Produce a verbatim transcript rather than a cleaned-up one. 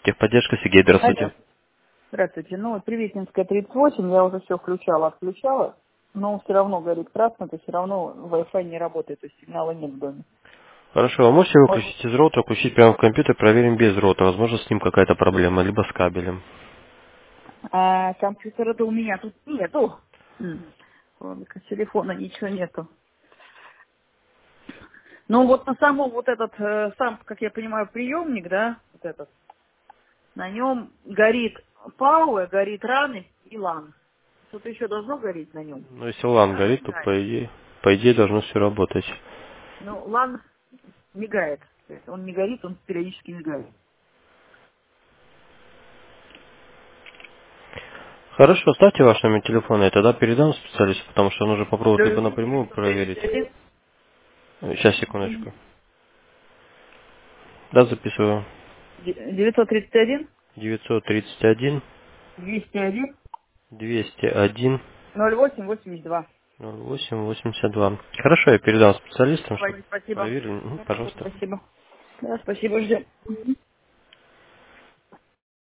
Техподдержка, Сергей, здравствуйте. Алло. Здравствуйте. Ну, вот Приветинская тридцать восемь, я уже все включала, отключала, но все равно горит красным, то все равно Wi-Fi не работает, то есть сигнала нет в доме. Хорошо, вы можете Вот. выключить из роутера, включить прямо в компьютер, проверим без роутера. Возможно, с ним какая-то проблема, либо с кабелем. А компьютера-то у меня тут нету. М. Кроме как телефона ничего нету. Ну вот на самом вот этот, э, сам, как я понимаю, приемник, да, вот этот, на нем горит Power, горит раны и лан. Что-то еще должно гореть на нем. Ну, если лан Раны горит, то мигает. по идее, по идее должно все работать. Ну, лан мигает. То есть он не горит, он периодически мигает. Хорошо, ставьте ваш номер телефона, я тогда передам специалисту, потому что нужно попробовать либо Плюс напрямую девятьсот тридцать проверить. один. Сейчас, секундочку. Да, записываю. девятьсот тридцать один. девятьсот тридцать один двести один. двести один ноль восемь восемьдесят два. ноль восемь восемьдесят два. Хорошо, я передам специалистам, чтобы Спасибо. проверили. Мгм, пожалуйста. Спасибо. Да, спасибо, ждем.